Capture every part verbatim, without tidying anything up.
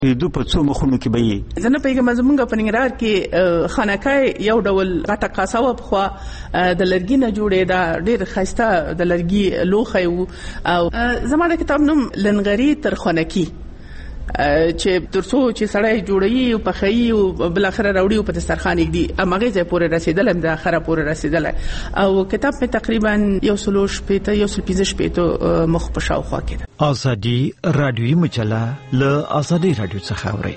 دو په څو مخونو کې به یې زه نه پوهېږم. زمونږ په ننګرهار کې خانقاه یو ډول غټه کاسه وه پخوا د لرګي نه جوړېده، ډېر ښایسته د لرګي لوښی و. او زما د کتاب نوم لنغري تر خانکي، چې ترڅو چې سړی جوړوي او پخوي او بل اخره راوړي او په دسترخوان یږدي، هماغې ځای پورې رسېدلی، د اخره پورې رسېدلی. او کتاب مې تقریبا یو سلو شپېته یو سل پنځه شپېته مخ په شاوخوا کې ده. ازادي راډیویي مجله له ازادي راډیو څخه اورئ.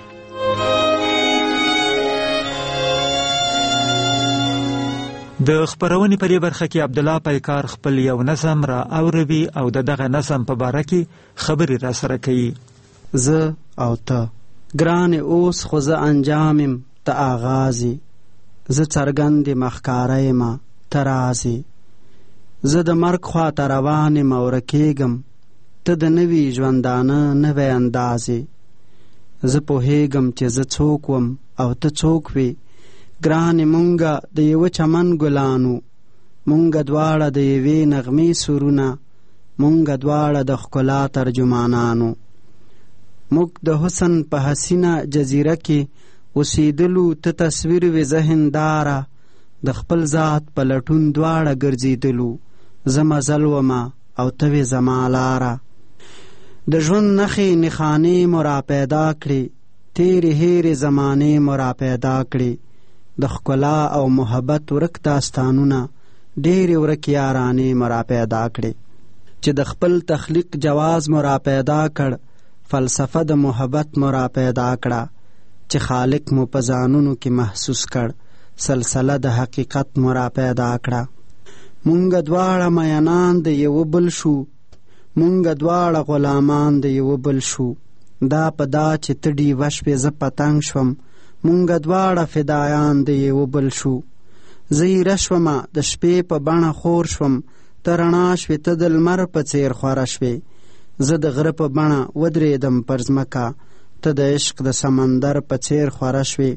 د خبرونې په دې برخه کې عبدالله پیکار خپل یو نظم را اوروي او د دغه نظم په باره کې خبرې را سره کوي. زه او ته ګران اوس خو زه انجامم ته آغازي، زه څرګند مخکاره یم ته رازي، زه د مرګ خواته روان یم او ورکېږم، ته د نوي ژوندانه نوی اندازې. زه پوهېږم چې زه څوک وم او ته څوک وې، ګرانې مونږه د یوه چمن ګلانو، مونږه دواړه د یوې نغمې سرونه، مونږه دواړه د ښکلا ترجمانانو. موږ د حسن په حسینه جزیره کې اوسېدلو، ته تصویر وې ذهن داره، د خپل ذات په لټون دواړه ګرځېدلو، زه مزل ومه او ته وې زما لاره. د ژوند نښې نښانې مو را پیدا کړې، تیرې هیرې زمانې مو را پیدا کړې، د ښکلا او محبت ورک داستانونه، ډېرې ورک یارانې مو را پیدا کړې، چې د خپل تخلیق جواز مو را پیدا کړ، فلسفه د محبت مو را پیدا کړه، چې خالق مو په ځانونو کې محسوس کړ، سلسله د حقیقت مو را پیدا کړه. مونږ دواړه مینان د یو بل شو، مونږ دواړه غلامان د یو بل شو، دا په دا چې ته ډیوه شوې زه پتنګ شوم، مونږ دواړه فدایان د یو بل شو. زه یېره شومه د شپې په بڼه خور شوم، ته رڼا شوې، ته د لمر په څېر خوره شوې، زه د غره په بڼه ودرېدم پر ځمکه، ته د عشق د سمندر په څېر خوره شوې.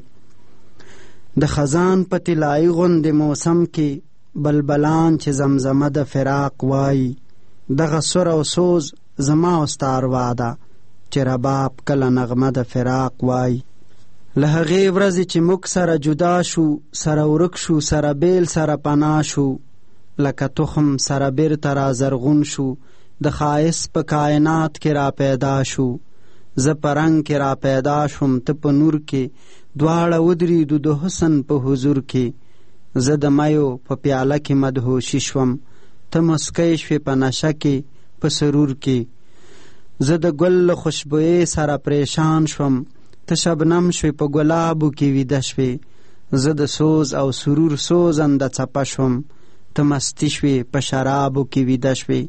د خزان په طلایي غوندې موسم کې بلبلان چې زمزمه د فراق وایي، دغه سر او سوز زما او ستا اروا ده، چې رباب کله نغمه د فراق وایي. له هغې ورځې چې موږ سره جدا شو، سره ورک شو، سره بیل سره پناه شو، لکه تخم سره بیرته را زرغون شو، د ښایست په کائنات کې را پیدا شو. زه په رنګ کې را پیدا شوم، ته په نور کې، دواړه ودرېدو د حسن په حضور کې. زه د میو په پیاله کې مدهوشي شوم، ته مسکی شوې په نشه کې په سرور کې. زه د ګل له خوشبویۍ سره پریشان شوم، ته شبنم شوې په ګلابو کې ویده شوې. زه د سوز او سرور سوزنده څپه شوم، ته مستی شوې په شرابو کې ویده شوې.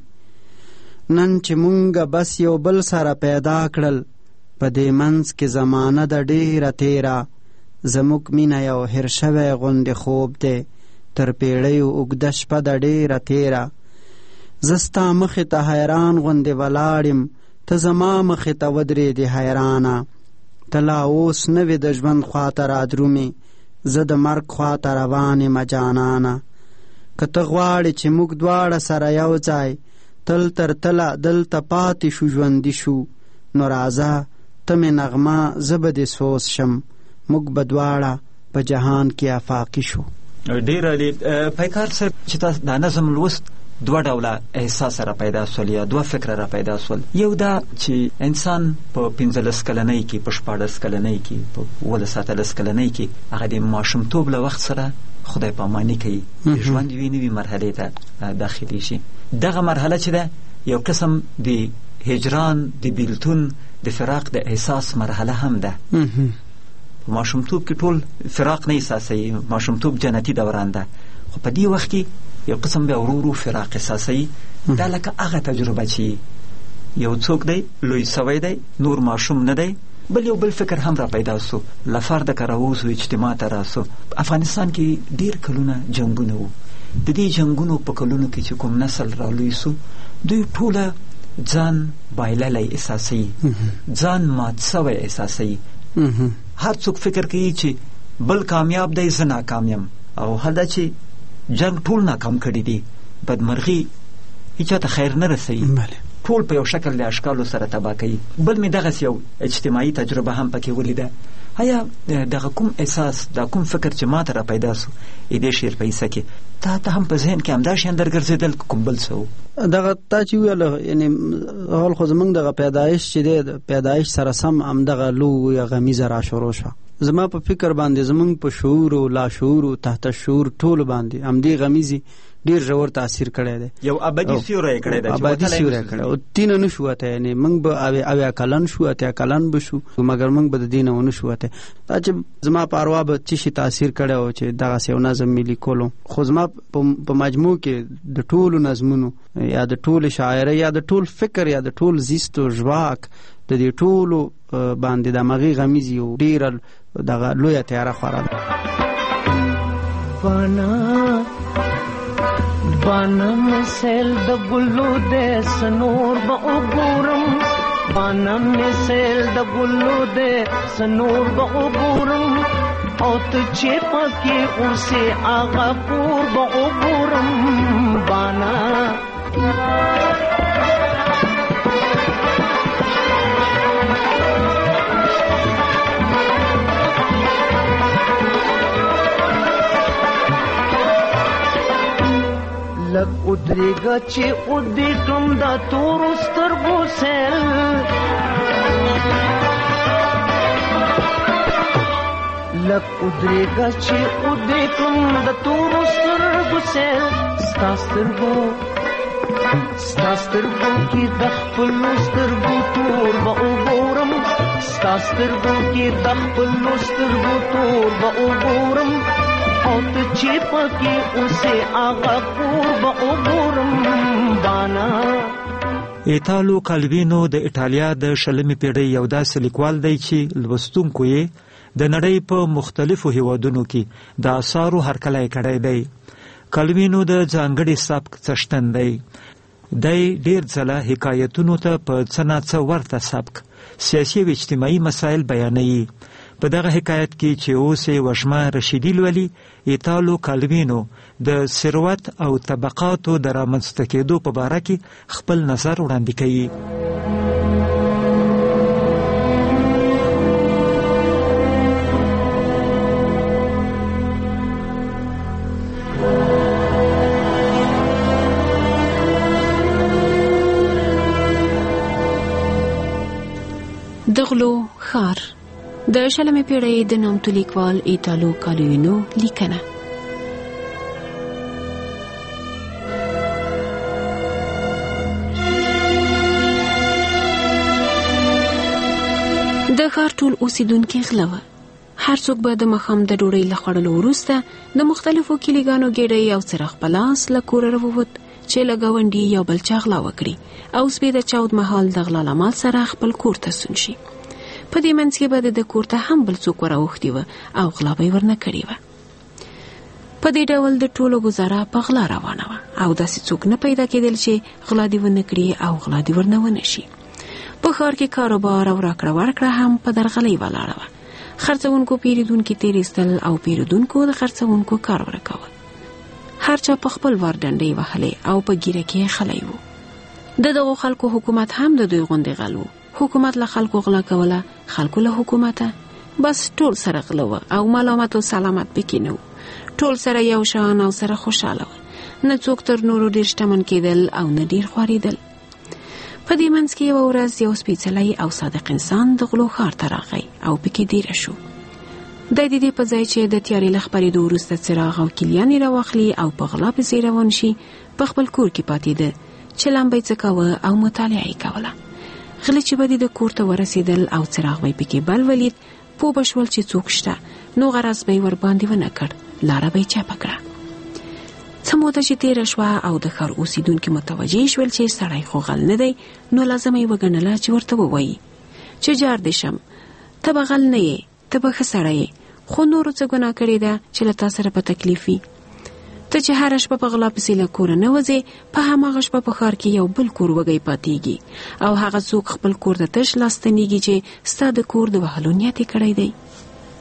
نن چې مونږه بس یو بل سره پیدا کړل، په دې منځ کې زمانه د ډېره تیره، زموږ مینه یو هیر شوی غوندې خوب دی، تر پیړیو اوږده شپه د ډېره تیره. زه ستا مخې ته حیران غوندې ولاړ یم، ته زما مخې ته ودرېدې حیرانه. ته لا اوس نه وې د ژوند خواته را درومې، زه د مرګ خواته روان یم جانانه. که ته غواړې چې موږ دواړه سره یو ځای، تل تر تله دلته پاتې شو ژوندي شو، نو راځه ته مې نغمه زه به دې سوز شم، موږ به دواړه په جهان کې افاقي شو. ډېر عالي. پیکار صاحب، چې تاسو دا نظم لوست، دوه ډوله احساس را پیدا سول یا دوه فکر را پیدا سول. یو دا چې انسان په پنځلس کلنۍ کې، په شپاړس کلنۍ کې، په اوولس اتلس کلنۍ کې هغه د ماشومتوب له وخت سره خدای پاماني کوي، ژوند یوې نوې مرحلې ته داخلي شي. دغه مرحله چې ده یو قسم د هجران، د بیلتون، د فراق د احساس مرحله هم ده. په ماشومتوب کې ټول فراق نه احساسوي، ماشومتوب جنتي دوران ده، خو په دې وخت کې یو قسم بیا ورو ورو فراق احساسوي. دا لکه هغه تجربه چې یو څوک دی لوی سوی دی، نور ماشوم نه دی، بل یو بل فکر هم را پیدا سو، له فرده که راووځو اجتماع ته راسو. افغانستان کې ډېر کلونه جنګونه وو، د دې جنګونو په کلونو کې چې کوم نسل را لوی سو، دوی ټوله ځان بایللی احساسوي، ځان مات سوی احساسوي. هر څوک فکر کوي چې بل کامیاب دی، زه ناکام یم، او حال دا چې جنگ ټول ناکام کړي دي، بدمرغي هیچا ته خیر نه رسوي، ټول په یو شکل د اشکالو سره تباه کوي. بل مې دغسې یو اجتماعي تجربه هم پکې ولیده. آیا دغه کوم احساس، دا کوم فکر چې ما ته را پیدا سو دې شعر په حصه کې، تا ته هم په ذهن کې همدا شیان درګرځېدل کوم بل څه و؟ دغه تا چې ویل یعنې اول خو زموږ دغه پیدایش چې دی د پیدایش سره سم همدغه لویه غمیزه را شروع شوه. زما په فکر باندې زموږ په شعور او لاشعور او تحت شعور ټول باندې همدې غمیزې ډیر ژور تاثیر کړی دی. یو ابدي سیوری کړی دی، ابدي سیوری کړی او تینه نه شو وتی، یعنې موږ به اویا کلن شو، اتیا کلن به شو، مګر موږ به د دې نه ونه شو وتی. دا چې زما په اروا به څه شي تاثیر کړی و چې دغسې یو نظم مې لیکلو. خو زما په مجموع کې د ټولو نظمونو یا د ټولې شاعرۍ یا د ټول فکر یا د ټول زیست و ژواک د دې ټولو باندې د مغې غمیزې یو ډېره دغه لویه تیاره خوره ده. بانم سیل د ګلو د سنور به وګورم، بانم سیل د ګلو د سنور به وګورم، او ته چې پکې اوسې هغه کور به وګورم. بانا لگ ادریگا چی ادی کم دا تور سترگو سیل، لگ ادریگا چی ادی کم دا تور سترگو سیل، ستا سترگو ستا سترگو کی د خپلو سترگو تور به وګورم، ستا سترگو کی د خپلو سترگو تور به وګورم، او ته چې پکې اوسې هغه کور به وګورم. بانا ایتالو کالوینو د ایټالیا د شلمې پیړۍ یو داسې لیکوال دی چې لوستونکو یې د نړۍ په مختلفو هیوادونو کې د آثارو هرکلی کړی دی. کالوینو د ځانګړي سبک څښتن دی. دی ډېر ځله حکایتونو ته په څه ناڅه ورته سبک سیاسي او اجتماعي مسایل بیانوي. په دغه حکایت کې چې اوس یې وشمه رشیدي لولي، ایتالو کالوینو د ثروت او طبقاتو د رامنځته کېدو په باره کې خپل نظر وړاندې کوي. د غلو ښار د شلمې پیړۍ د نامتو لیکوال ایتالو کالوینو لیکنه. د ښار ټول اوسیدونکي غله وه. هر څوک به د ماښام د ډوډۍ له خوړلو وروسته د مختلفو کلیګانو ګېډۍ او څراغ په لاس له کوره راووت چې له ګاونډي یو بل چا غلا وکړي او سپې د چاود مهال د غلا له مال سره خپل کور ته سون شي. په دې منځ کې به د کور ته هم بل څوک وراوښتي وه او غلا به یې ورنه کړې وه. په دې ډول د ټولو ګزاره په غلا روانه وه او داسې څوک نه پیدا کېدل چې غلا دې ونه کړي او غلا دې ورنه ونه شي. په ښار کې کاروبار او راکړه ورکړه هم په درغلۍ ولاړه وه. خرڅونکو پیرودونکي تېرېستل او پیرودونکو د خرڅونکو کار ورکوه. هر چا په خپل وار ډنډې وهلې او په ګیره کې خلی و. د دغو خلکو حکومت هم د دوی غوندې غل و. حکومت له خلکو غلا کوله، خلکو له حکومته. بس ټول سره غله وه او ملامت او سلامت پکې نه و. ټول سره یو شان او سره خوشحاله وه. نه څوک تر نورو ډېر شتمن کېدل او نه ډېر خوارېدل. په دې منځ کې یوه ورځ یو سپېڅلی او صادق انسان د غلو ښار ته راغی او پکې دیره شو. دی د دې په ځای چې د تیارې له خپرېدو وروسته څراغ او کلیان یې راواخلي او په غلا پسې روان شي، په خپل کور کې پاتېده چې لمبه یې څکاوه او مطالعه یې کوله. غله چې به د کور ته ورسېدل او څراغ به یې پکې بل ولید، پوه به شول چې څوک شته، نو غرض به یې ورباندې ونه کړ، لاره به یې چپه کړه. څه موده چې تېره شوه او د ښار اوسېدونکي متوجه شول چې سړی خو غل نه دی، نو لازمه یې وګڼله چې ورته ووایي چې جار دې شم، ته به غل نه یې، ته به ښه سړی یې، خو نورو څه ګناه کړې ده چې له تا سره په تکلیف وي. ته چې هره شپه په غلا پسې له کوره نه وځې، په هماغه شپه په ښار کې یو بل کور وږی پاتېږي او هغه څوک خپل کور ته تش لاس ستنېږي چې ستا د کور د وهلو نیت یې کړی دی.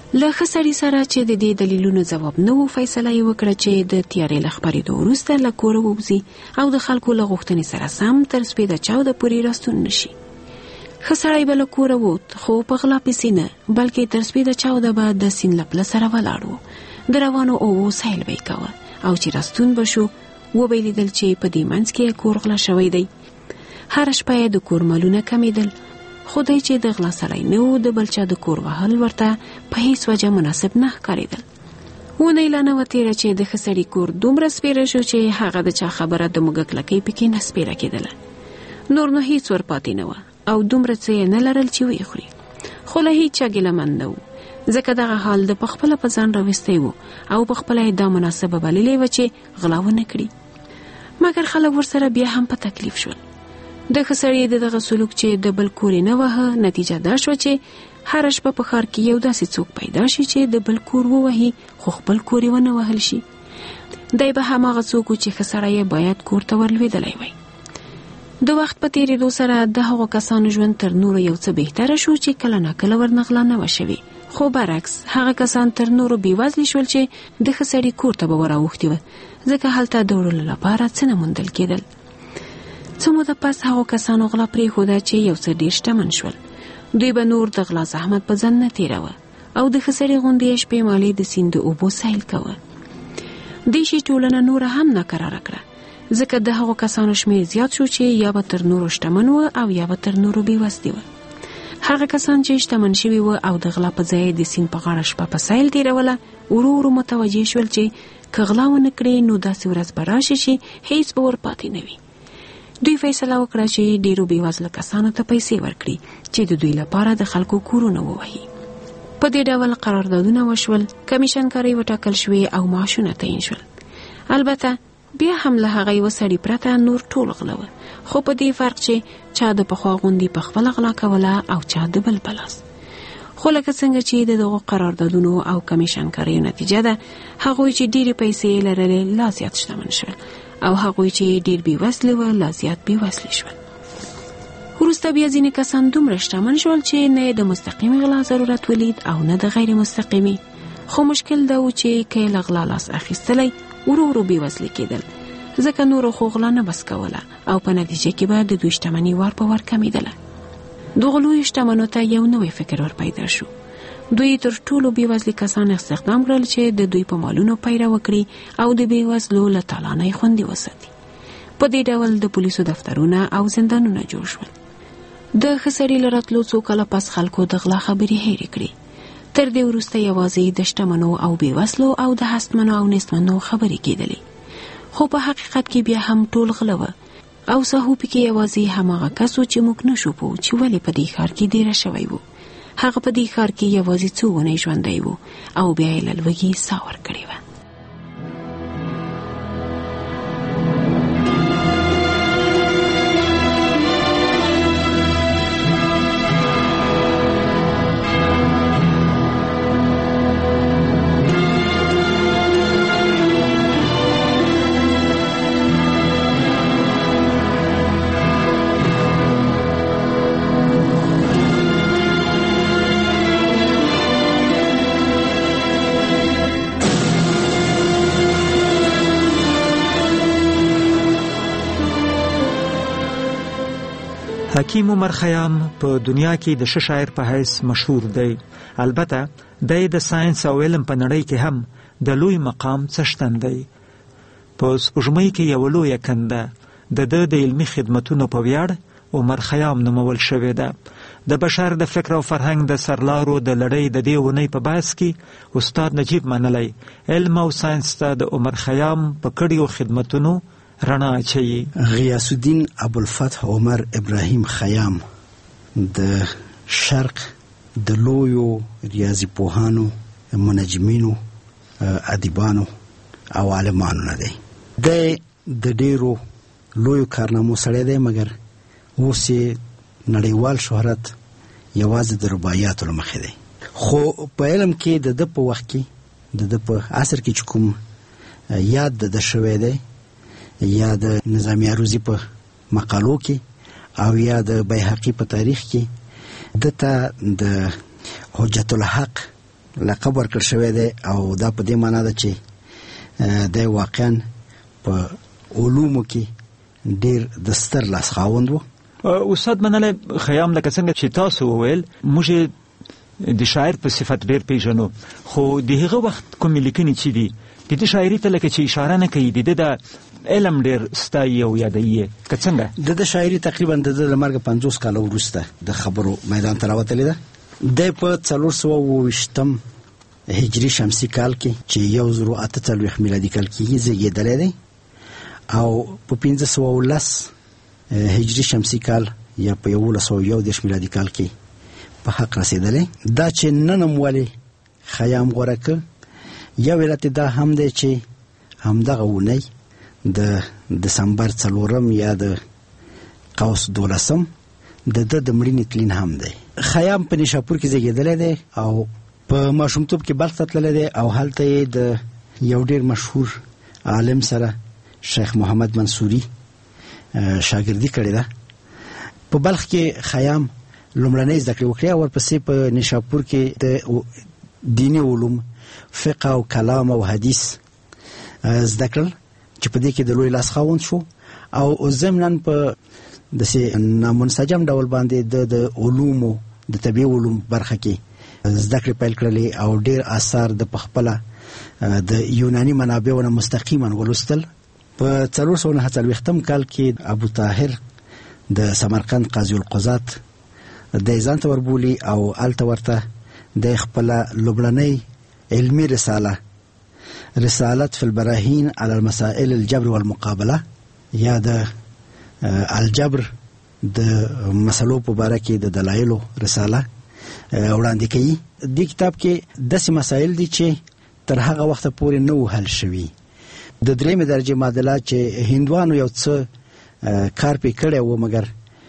له ښه سړي سره چې د دې دلیلونو ځواب نه و فیصله یې وکړه چې د تیارې له خپرېدو وروسته له کوره ووځي او د خلکو له غوښتنې سره سم تر سپېده چاوده پورې راستون نشي. ښه سړی به له کوره ووت، خو په غلا پسې نه، بلکې تر سپېده چاوده به د سیند له پله سره ولاړ و. د روانو اوبو سیل به یې کوه او چې راستون به شو وبه یې لیدل چې په دې منځ کې کور غلا شوی دی. هره شپه یې د کور مالونه کمېدل، خو دی چې د غلا سړی نه و، د بل چا د کور وهل ورته په هیڅ وجه مناسب نه ښکارېدل. ونه یې لا نه وه تېره چې د ښه سړي کور دومره سپېره شو چې هغه د چا خبره د موږک لکۍ پکې نه سپېره کېدله. نور نو هیڅ ور پاتې نه وه او دومره څه یې نه لرل چې ویې خوري، خو له هیڅ چا ګیله مند نه و، ځکه دغه حال د پخپله په ځان راوستی و او پخپله یې دا مناسبه بللې وه چې غلا ونه کړي. مګر خلک ورسره بیا هم په تکلیف شول. د ښه سړي د دغه سلوک چې د بل کور یې نه وهه، نتیجه دا شوه چې هره شپه په ښار کې یو داسې څوک پیدا شي چې د بل کور ووهي خو خپل کور یې ونه وهل شي. دی به هماغه څوک و چې ښه سړی یې باید کور ته ورلوېدلی وی. د وخت په تېرېدو سره د هغو کسانو ژوند تر نورو یو څه بهتره شو چې کله ناکله ورنه غلا نه وه شوې، خو برعکس هغه کسان تر نورو بېوزلي شول چې د ښه سړي کور ته به وراوښتي وه، ځکه هلته د وړلو لپاره څه نه موندل کېدل. څه موده پس هغو کسانو غلا پرېښوده چې یو څه ډېر شتمن شول. دوی به نور د غلا زحمت په ځان نه تېروه او د ښه سړي غوندې شپې مالې د سیند د اوبو سیل کوه. دې شي ټولنه نوره هم ناکراره کړه، ځکه د هغو کسانو شمېر زیات شو چې یا به تر نورو شتمن وه او یا به تر نورو بېوزلي وه. هغه کسان چې شتمن شوي وه او د غلا په ځای د سیند په غاړه شپه په سیل تېروله، ورو ورو متوجه شول چې که غلا ونه کړي نو داسې ورځ به راشي چې هیڅ به ور پاتې نه وي. دوی فیصله وکړه چې ډیرو بېوزله کسانو ته پیسې ورکړي چې د دوی لپاره د خلکو کورونه ووهي. په دې ډول قراردادونه وشول، کمیشنکارۍ وټاکل شوې او معاشونه تعیین شول. البته بیا هم له هغه یوه سړي پرته نور ټول غله وه، خو په دې فرق چې چا د پخوا غوندې په خپله غلا کوله او چا د بل په لاس. خو لکه څنګه چې د دغو قراردادونو او کمیشنکاریو نتیجه ده، هغوی چې ډېرې پیسې لرلې لا زیات شتمن شول او هغوی چې ډېر بېوزلي وه لا زیات بېوزلي شول. وروسته بیا ځینې کسان دومره شتمن شول چې نه یې د مستقیمې غلا ضرورت ولید او نه د غیر مستقیمې، خو مشکل دا و چې که یې له غلا لاس اخیستلی ورو ورو بېوزلي کېدل، ځکه نورو خو غلا نه بس کوله او په نتیجه کې به د دوی شتمني وار په وار کمېدله. دغو لویو شتمنو ته یو نوی فکر ور پیدا شو. دوی تر ټولو بېوزلي کسان استخدام کړل چې د دوی په مالونو پیره وکړي او د بېوزلو له تالانه یې خوندي وساتي. په دې ډول د پولیسو دفترونه او زندانونه جوړ شول. د ښه سړي له راتلو څو کاله پس خلکو د غلا خبرې هېرې کړې. تر دې وروسته یوازې د شتمنو او بېوزلو او د هستمنو او نیستمنو خبرې کېدلې، خو په حقیقت کې بیا هم ټول غله وه او سهو پکې یوازې هماغه کس و چې موږ نشو پوه چې ولې په دې ښار کې دیره شوی و. هغه په دې ښار کې یوازې څو اونۍ ژوندی و او بیا یې له لوږې ساه ورکړې وه. حکیم عمر خیام په دنیا کې د ښه شاعر په حیث مشهور دی. البته دی د ساينس او علم په نړۍ کې هم د لوی مقام څښتن دی. په سپوږمۍ کې یو لوی کنده د د د علمي خدمتونو په ویاړ عمر خیام نومول شوې ده. د بشر د فکر او فرهنګ د سرلارو د لړۍ د دې ونې په بحث کې استاد نجیب منلی علم او ساينس ته د عمر خیام په کړیو خدمتونو رڼا اچوي. غیاث الدین ابوالفتح عمر ابراهیم خیام د شرق د لویو ریاضي پوهانو، منجمینو، ادیبانو او عالمانو نه دی. د ډیرو لویو کارنامو سره دی، مګر اوس نړیوال شهرت یوازې د رباعیاتو له مخې دی. خو په علم کې د ده په وخت کې د ده په عصر کې چې کوم یاد د ده شوی دی، یا د نظامی عروضی په مقالو کې او یا د بیهقي په تاریخ کې، دته د حجت الحق لقب ورکړ شوی دی او دا په دې معنا ده چې د واقعا په علومو کې ډیر د ستر لاس خاوند و. استاد منله خیام لکه څنګه چې تاسو وویل موږ د شاعر په صفت ډیر پیژنو، خو د هغه وخت کوم لیکنې چې دي د دې شاعري ته لکه چې اشاره نه کوي د علم ډیر ستایي او یادایي که څنګه د شاعري تقریبا د مرګ پنځوس کال وروسته د خبرو میدان ته راوتلې ده. د په څلور سوه اوه ویشتم هجري شمسي کال کې چې یو زرو اته څلوېښت میلادي کال کې زیږېدلی دی او په پنځه سوه ولس هجري شمسي کال یا په یولس سوه یو دېرش میلادي کال کې په حق رسېدلی. دا چې نن هم ولې خیام غوره کړ، یو علت دا هم دی چې همدغه اونۍ د دسمبر څلورم یا د قوس دولسم د ده د مړینې تلین هم دی. خیام په نیشاپور کې زیږېدلی دی او په ماشومتوب کې بلخ ته تللی دی او هلته یې د یو ډېر مشهور عالم سره شیخ محمد منصوري شاګردي کړې ده. په بلخ کې خیام لومړنۍ زده کړې وکړې او ورپسې په نیشاپور کې د دیني علوم فقه او کلام او حدیث زده کړل چې په دې کې د لوی لاس خاوند شو او ضمناً په داسې نامنسجم ډول باندې د علومو د طبیعي علوم برخه کې زده کړې پیل کړلې او ډېر آثار د پخپله د یوناني منابعو نه مستقیما ولوستل. په څلور سوه نهه څلوېښتم کال کې ابو طاهر د سمرقند قاضي القضات دی ځان ته وربولي او هلته ورته د خپله لومړنۍ علمي رساله رسالت فی البراهین علی المسائل الجبر والمقابله یا د الجبر د مسلو په باره کې د دلایلو رساله وړاندې کوي. دې کتاب کې داسې مسایل دي چې تر هغه وخته پورې نه وو حل شوي. د درېیمې درجې معادله چې هندوانو یو څه کار پې کړی و مګر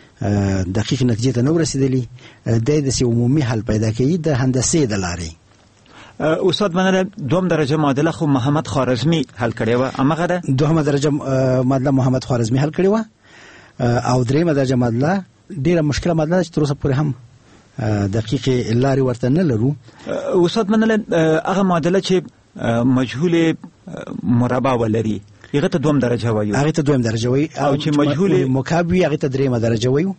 دقیق نتیجې ته نه ورسېدلي، دی داسې عمومي حل پیدا کوي د هندسې د لارې. استاد منله دوم درجه معادله خو محمد خوارزمي حل کړې وه، همغه ده؟ دوهمه درجه معادله محمد خوارزمي حل کړې وه او درېیمه درجه معادله ډېره مشکله معادله ده چې تر اوسه پورې هم دقیقې لارې ورته نه لرو. استاد منله هغه معادله چې مجهول مربع ولري هغه ته دوم درجه وایو؟ هغه ته دویم درجه وایي او چې مجهول مکعب وي هغه ته درېیمه درجه وایو.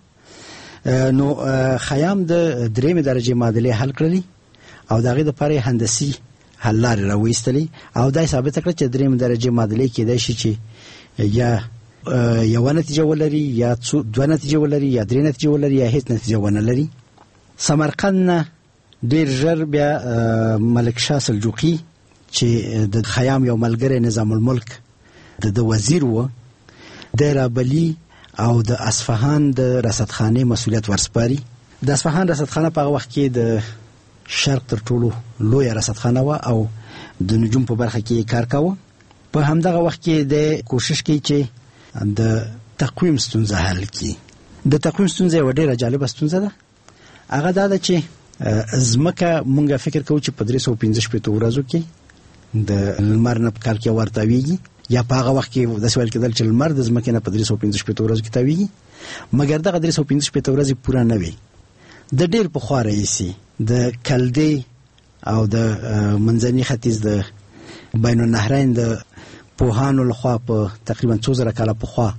نو خیام د درېیمې درجې معادلې حل کړلې او د هغې دپاره یې هندسي حل لارې راویستلې او دا یې ثابته کړه چې درېیمې درجې معادلې کېدای شي چې یا یوه نتیجه ولري یا دوه نتیجې ولري یا درې نتیجې ولري یا هیڅ نتیجه ونه لري. سمرقند نه ډېر ژر بیا ملک شاه سلجوقي چې د خیام یو ملګری نظام الملک د د وزیر و د رابلی او د اصفهان د رصدخانې مسؤلیت ورسپاري. د اصفهان رصدخانه په هغه وخت کې د شرق تر ټولو لویه رصدخانه وه او د نجوم په برخه کې کار کاوه. په همدغه وخت کې د کوشش کوي چې د تقویم ستونزه حل کړي. د تقویم ستونزه یوه ډېره جالبه ستونزه ده. هغه دا ده چې ځمکه مونږ فکر کوو چې په درې سوه پنځه شپېتو ورځو کې د لمر نه په کال کې ور تاویږي یا په هغه وخت کې داسې ویل کېدل چې لمر د ځمکې نه په درې سوه پنځه شپېتو ورځو کې تاویږي، مګر دغه درې سوه پنځه شپېته ورځې پوره نه وي. د ډېر پخوا راهیسې د کلدې او د منځني ختیځ د بین النهرین د پوهانو لخوا په تقریبا څو زره کاله پخوا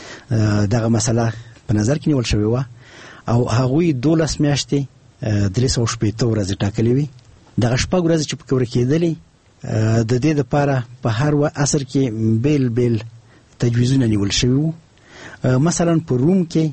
دغه مسله په نظر کې نیول شوې وه او هغوی دولس میاشتې درې سوه شپېته ورځې ټاکلې وي. دغه شپږ ورځې چې پکې ورکېدلې د دې دپاره په هر عصر کې بیل بیل تجویزونه نیول شوي وو. مثلا په روم کې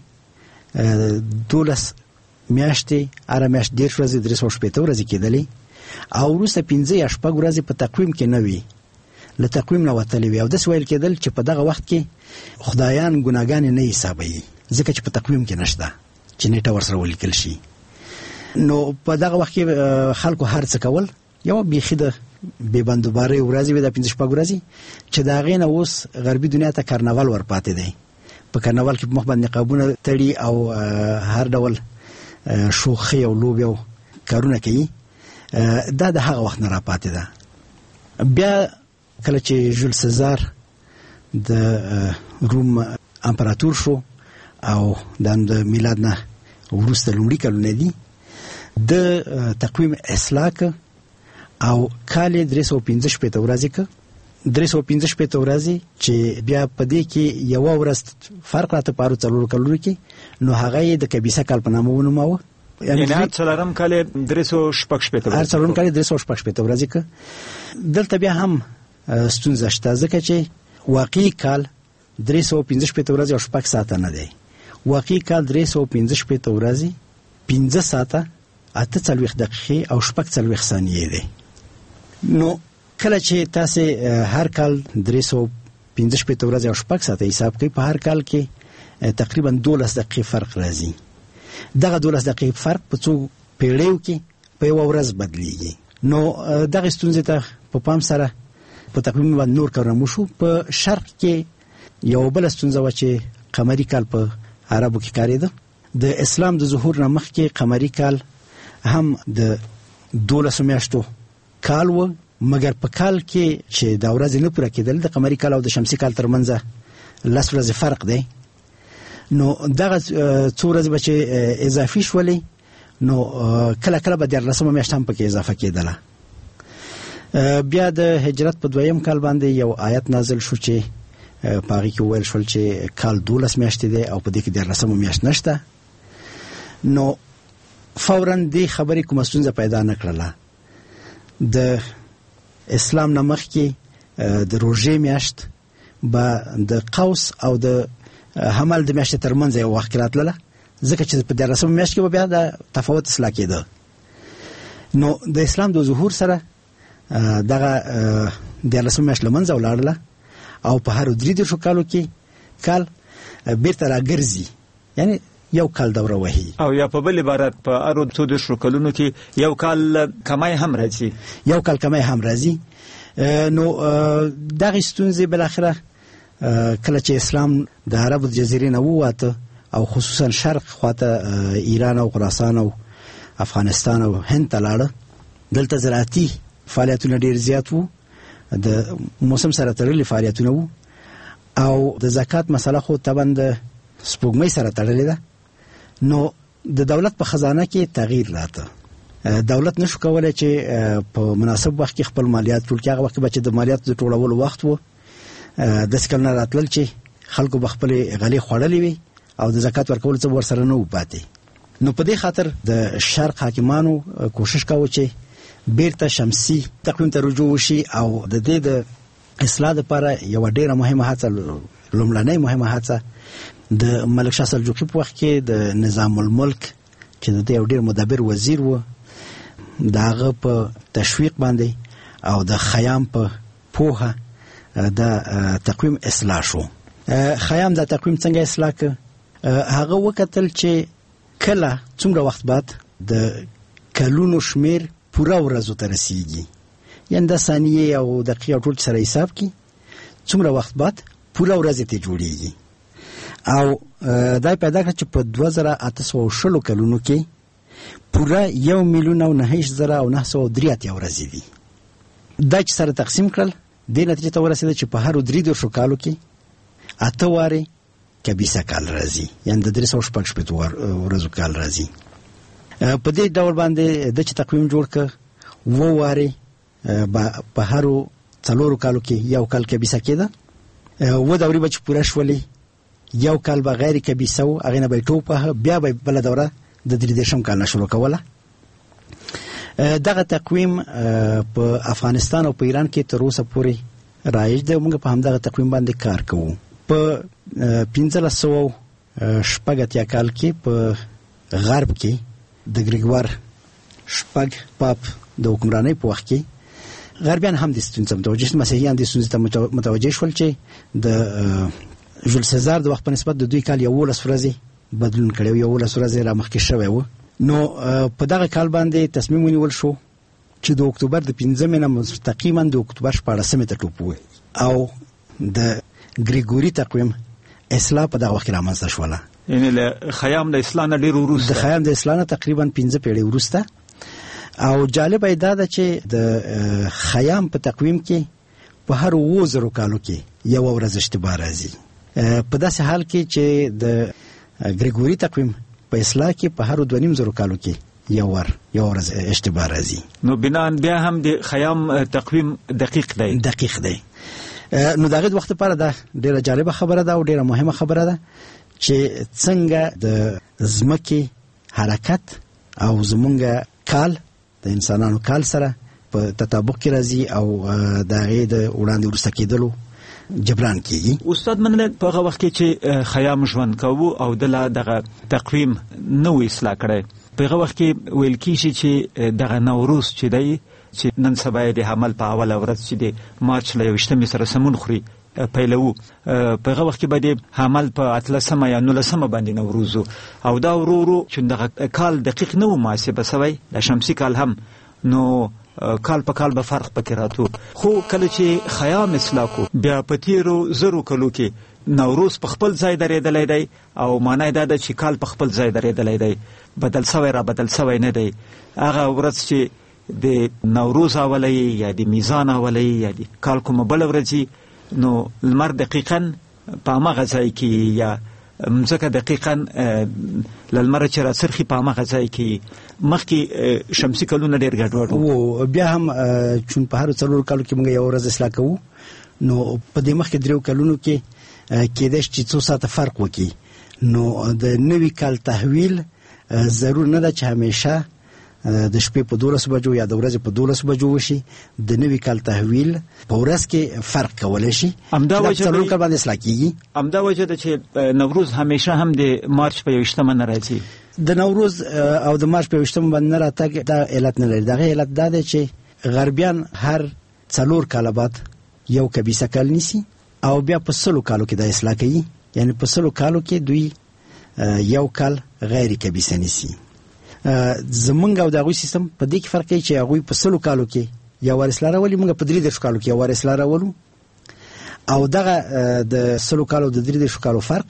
دولس میاشتې هره میاشت دېرش ورځې درې سوه شپېته ورځې کېدلې او وروسته پنځه یا شپږ ورځې په تقویم کې نه وي، له تقویم نه وتلې وي او داسې ویل کېدل چې په دغه وخت کې خدایان ګناهګانې نه حسابوي ځکه چې په تقویم کې نشته چې نیټه ورسره ولیکل شي. نو په دغه وخت کې خلکو هر څه کول، یوه بیخي د بې بندوبارۍ ورځې وې د پنځه شپږ ورځې چې د هغې نه اوس غربي دنیا ته کارناول ورپاتې دی. په کارناول کې په مخ باندې نقابونه تړي او هر ډول شوخۍ او لوبې او کارونه کوي. دا د هغه وخت نه راپاتې ده. بیا کله چې ژول سزار د روم امپراتور شو او د میلاد نه وروسته لومړي کلونه دي، د تقویم اصلاح که او کال درې سوه پنځه شپېته ورځې ک درې سوه پنځه شپېته ورځې چې بیا په دې کې یو ورځ فرق راته پارو څلور کلونو کې نو هغه د کبیسه کال په نامه ونوماوه یعنی هر څلورم کال درې سوه شپږ شپېته هر څلورم کال درې سوه شپږ شپېته ورځې ک دلته بیا هم ستونزه شته ځکه چې واقعي کال درې سوه پنځه شپېته ورځې او شپږ ساعته نه دی واقعي کال درې سوه پنځه شپېته ورځې پنځه ساعته اته څلوېښت دقیقې او شپږ څلوېښت ثانیې دی نو کله چې تاسو هر کال درې سوه پنځه شپېته ورځې او شپږ ساعته حساب کوئ په هر کال کې تقریبا دولس دقیقې فرق راځي دغه دولس دقیقې فرق په څو پیړیو کې په یو ورځ بدلیږي نو دغه ستونزې ته په پام سره په تقویم باندې نور کارونه وشو په شرق کې یو بل ستونزه و چې قمري کال په عربو کې کارېده د اسلام د ظهور نه مخکې قمري کال هم د دولسو میاشتو کال و مګر په کال کې چې د ورځې نه پوره کېدل د قمري کال او د شمسي کال ترمنځ لس ورځې فرق دی نو دغه څو ورځې به چې اضافي شولې نو کله کله به دیارلسمه میاشت هم پکې اضافه کېدله بیا د هجرت په دویم کال باندې یو آیت نازل شو چې په هغې کې وویل شول چې کال دولس میاشتې دی او په دې کې دیارلسمه میاشت نشته نو فوراً دې خبرې کومه ستونزه پیدا نه کړله د اسلام نه مخکې د روژې میاشت به د قوس او د حمل د میاشتې ترمنځ یو وخت کې راتلله ځکه چې په دیارلسمه میاشت کې به بیا د تفاوت اصلاح کېده نو د اسلام د ظهور سره دغه دیارلسمه میاشت له منځه ولاړله او په هر درې دېرشو کالو کې کال بیرته راګرځي یعنی یو کال دوره وهي او یا په بل عبارت په هر څو دېرشو کلونو کې یو کال کمای هم راځي یو کال کمای هم راځي نو دغه ستونزې بالاخره کله چې اسلام د عربو جزیرې نه ووته او خصوصا شرق خواته ایران او خراسان او افغانستان او هند ته لاړه دلته زراعتي فعالیتونه ډیر زیات وو د موسم سره تړلي فعالیتونه وو او د زکات مسله خو طبعا د سپوږمۍ سره تړلې ده نو د دولت په خزانه کې تغییر راته دولت نشو کولای چې په مناسب وخت کې خپل مالیات ټول کړي هغه وخت به چې د مالیات د ټولولو وخت وو د سکلنه راتلل چې خلکو بخپل غلي خوړلې وي او د زکات ورکول څه ورسره نه وپاتې نو په دې خاطر د شرق حاکمانو کوشش کاوه چې بیرته شمسي تقویم ته رجوع وشي او د دې د اصلاح لپاره یو ډیره مهمه هڅه لومړنۍ مهمه هڅه د ملک شاه سلجوقي په وخت کې د نظام الملک چې د یو ډیر مدبر وزیر و داغه په تشویق باندې او د خیام په پوهه د تقویم اصلاح شو خیام د تقویم څنګه اصلاح ک هغه وکتل چې کله څومره وخت بعد د کلونو شمیر پوره ورځو ته رسیږي یعنی د ثانیې او دقیقې ټول سره حساب کی څومره وخت بعد پوره ورځ ته جوړیږي او دای پیدا کړ چې په دوه زره اته سوه شل کلونو کې پوره یو میلیون او نه زره او نه سوه درې اتیا ورځې دي دا چې سره تقسیم کړل د نتیجې ته ورسېد چې په هر درې دېرشو کالو کې اته وارې کبیسه کال راځي یعنی د درې سوه شپږ شپېته ورځو کال راځي په دې ډول باندې د چې تقویم جوړ ک و وارې په هر څلورو کالو کې یو کال کبیسه کېده و دوري به چې پوره شولې یو کال به غیر کبیسه و هغې نه به یې ټوپه بیا به بله دوره د درې دېرشم کال نه شروع کوله دغه تقویم په افغانستان او په ایران کې تر اوسه پورې رایج دی موږ په همدغه تقویم باندې کار کوو په پنځلس سوه شپږ اتیا کال کې په غرب کې د ګریګوار شپږ پاپ د حکمرانۍ په وخت کې غربیان هم د ستونزې ته متوجه شول مسیحیان د ستونزې ته متوجه شول چې د جول سزار د وخت په نسبت د دوی کال یولس ورځې بدلون کړی و یولس ورځې را مخکې شوی و نو په دغه کال باندې تصمیم ونیول شو چې د اکتوبر د پنځمې نه مستقیما د اکتوبر شپاړسمې ته ټوپ ووهي او د ګریګوري تقویم اصلاح په دغه وخت کې رامنځته شوله یعنی له خیام د اصلاح نه ډېر وروسته د خیام د اصلاح نه تقریبا پنځه پیړۍ وروسته او جالبه دا ده چې د خیام په تقویم کې په هر اووه زرو کالو کې یوه ورځ اشتباه راځي په داسې حال کې چې د ګریګوري تقویم په اصلاح کې په هر دوه نیم زرو کالو کې یو ور یو ورځ اشتباه راځي. نو بنان بیا هم د خیام تقویم دقیق دی دقیق دی. نو دغه وخت لپاره دا ډیره جالبه خبره ده او ډیره مهمه خبره ده چې څنګه د ځمکې حرکت او زمونږ کال د انسانانو کال سره په تطابق کې راځي او دغه د وړاندې ورسته کېدلو جبران کیږي. استاد منل په هغه وخت کې چې خیام ژوند کوو او دله دغه تقویم نو اصلاح کړي، په هغه وخت کې ویل کیږي چې دغه نوروز چې دی چې نن سبا د حمل په اوله ورځ چې د مارچ له یویشتمې سره سمون خوري پیلو، په هغه وخت کې به د حمل په اتلسمه یا نولسمه باندې نوروز او دا ورو ورو چې دغه کال دقیق نه و محاسبه سوی د شمسي کال هم، نو کال په کال به فرق پکې راتو. خو کله چې خیام اصلاح کو بیا په تیرو زرو کلو کې نوروز په خپل ځای درېدلی دی او معنی دا ده چې کال په خپل ځای درېدلی دی، بدل سوی را بدل سوی نه دی. هغه ورځ چې د نوروز اولی یا د میزان اولی یا د کال کومه بله ورځي، نو لمر دقیقاً په هماغه ځای کې یا مځکه دقیقاً للمر چې راڅرخي په هماغه ځای کې مخکې شمسي کلونه ډېر ګډوډ وو. بیا هم چون په هرو څلورو کالو کې موږ یو ورځ اصلاح کوو، نو په دې مخکې دریو کلونو کې کېدای شي چې څو ساعته فرق وکړي. نو د نوي کال تحویل ضرور نه ده چې همیشه د شپې په دولس بجو یا د ورځې په دولس بجو وشي. د نوي کال تحویل په ورځ کې فرق کولی شي، همدا وجه څلور کال باندې اصلاح کېږي. همدا وجه ده چې نوروز همیشه هم د مارچ په یویشتمه نه راځي. د نوروز او د مارچ په یویشتمه باندې نه راتګ دا علت نه لري. دغه علت دا دی چې غربیان هر څلور کاله بعد یو کبیسه کال نیسي او بیا په سلو کالو کې دا اصلاح کوي، یعنی په سلو کالو کې دوی یو کال غیر کبیسه نیسي. زمونږ او د هغوی سیستم په دې کې فرق کوي چې هغوی په سلو کالو کې یو وار اصلاح راولي، موږ په درې دېرشو کالو کې یو وار اصلاح راولو. او دغه د سلو کالو د درې دېرشو کالو فرق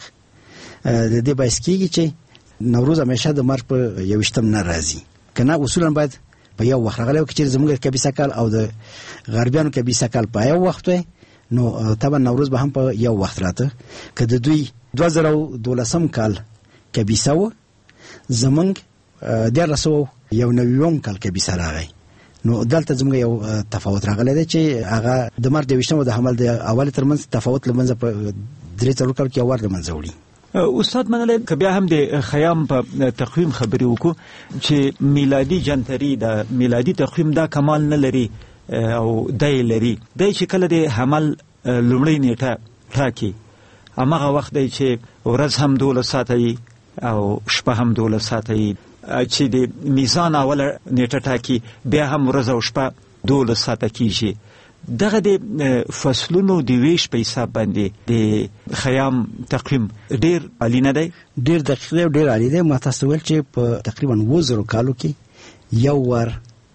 د دې باعث کېږي چې نوروز همیشه د مارچ په یویشتم نه راځي، که نه اصولا باید په یو وخت راغلی وي. چې زمونږ کبیسه کال او د غربیانو کبیسه کال په یو وخت وي، نو طبعا نوروز به هم په یو وخت راته. که د دوی دوه زره او دولسم کال کبیسه و، زمونږ دیارلس سوه یو نویم کال کبیسه راغی، نو دلته زموږ یو تفاوت راغلی دی چې هغه د مارچ د یویشتم او د حمل د اول ترمنځ تفاوت له منځه په درې څلور کال کې یو وار له منځه وړي. استاد منلی که بیا هم د خیام په تقویم خبرې وکړو چې میلادي جنتري د میلادي تقویم دا کمال نه لري او دی لري، دی چې کله د حمل لومړۍ نیټه ټاکي هماغه وخت دی چې ورځ هم دولس ساعته او شپه هم دولس ساعته، چې د میزان اوله نیټه ټاکي بیا هم ورځ او شپه دولس ساعته کیږي. دغه د فصلونو د ویش په حساب باندې د خیام تقویم ډیر عالی نه دی، ډیر دقیق دی او ډیر عالی دی. ما تاسو ویل چې په تقریبا اووه زرو کالو کې یو ور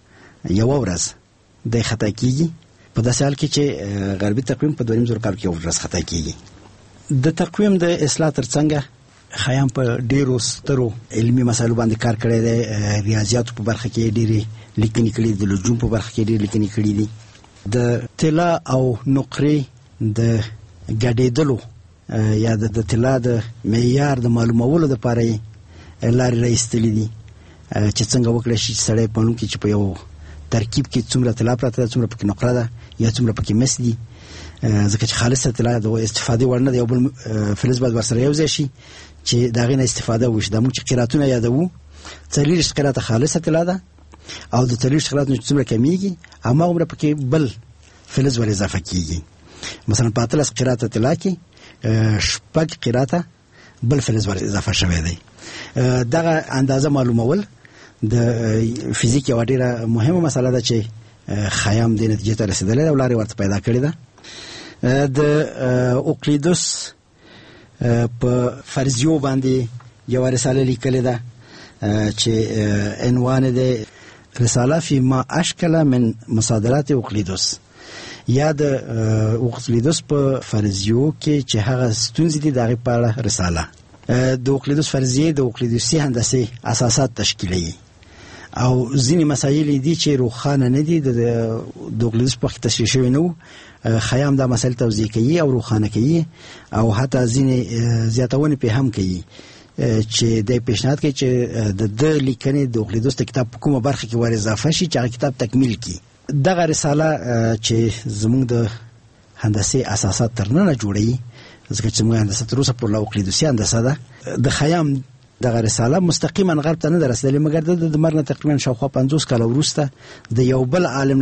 یو ورځ د خطا کیږي، په داسې حال کې چې غربي تقویم په دوه نیم زرو کالو کې یو ورځ خطا کیږي. د تقویم د اصلاح ترڅنګ خیام په ډیرو سترو علمي مسایلو باندې کار کړی دی. ریاضیاتو په برخه کې ډیرې لیکنې کړي دي، د لجوم په برخه کې ډیرې لیکنې کړي دي، د طلا او نقرې د ګډېدلو یا د طلا د معیار د معلومولو لپاره یې لارې راایستلې دي چې څنګه وکړی شي چې سړی په نوم کې چې په یو ترکیب کې څومره طلا پراته ده، څومره پکې نقره ده یا څومره پکې مس دي، ځکه چې خالصه طلا د استفادې وړ نه ده. یو بل فلز باید ورسره یو ځای شي چې د هغې نه استفاده وشي. دا موږ چې قیراتونه یادوو، څلېرویشت قیراته خالصه طلا ده او د څلېرویشت قیراتونه چې څومره کمیږي هماغومره پکې بل فلز ور اضافه کیږي. مثلا په اتلس قیراته طلا کې شپږ قیراته بل فلز ور اضافه شوی دی. دغه اندازه معلومول د فزیک یوه ډېره مهمه مسله ده چې خیام دې نتیجې ته رسېدلی ده او لارې ورته پیدا کړې ده. د اوکلیدوس په فرضیو باندې یوه رساله لیکلې ده چې عنوان دی رساله فی ما اشکل من مصادرات اوکلیدوس، یا د اوکلیدوس په فرضیو کې چې هغه ستونزې دي د هغې په اړه رساله. د اوکلیدوس فرضیې د اوکلیدوسي هندسې اساسات تشکیلوي او ځینې مسایل دي چې روښانه نه دي، د اوکلیدوس په وخت کې تشریح شوي نه وو. خیام دا مسایل توضیح کوي او روښانه کوي او حتی ځینې زیاتونې پې هم کوي چې د پیشنهاد کوي چې د د لیکنې د اقلیدوس د کتاب په کومه برخه کې ور اضافه شي چې هغه کتاب تکمیل کړي. دغه رساله چې زموږ د هندسي اساسات ترنه جوړي ځکه چې موږ هندسه تر اوسه په اقلیدوسي هندسه ده. د خیام دغه رساله مستقیما غرب ته نه رسیدلې مګر د مرګ تقریبا شاوخوا پنځوس کال وروسته د یو بل عالم